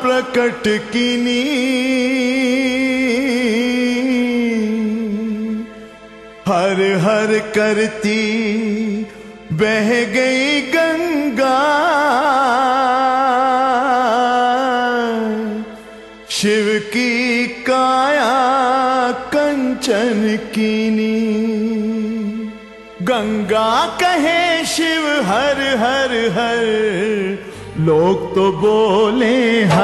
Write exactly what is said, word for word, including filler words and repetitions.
प्रकट कीनी, हर हर करती बह गई गंगा। शिव की काया कंचन कीनी, गंगा कहे शिव हर हर हर, लोग तो बोले हर